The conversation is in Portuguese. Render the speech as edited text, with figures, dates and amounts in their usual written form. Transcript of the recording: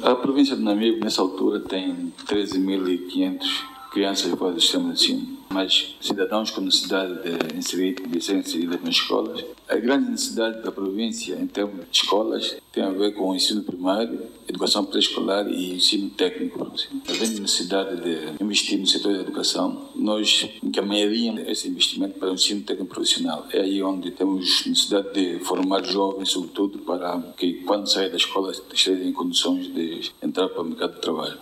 A província de Namibe, nessa altura, tem 13.500 crianças fora do sistema de ensino, mas cidadãos com necessidade de ser inseridos nas escolas. A grande necessidade da província, em termos de escolas, tem a ver com o ensino primário, educação pré-escolar e ensino técnico. Havendo necessidade de investir no setor da educação, nós encaminharíamos esse investimento para o ensino técnico profissional. É aí onde temos necessidade de formar jovens, sobretudo, para que, quando saem da escola, estejam em condições de entrar para o mercado de trabalho.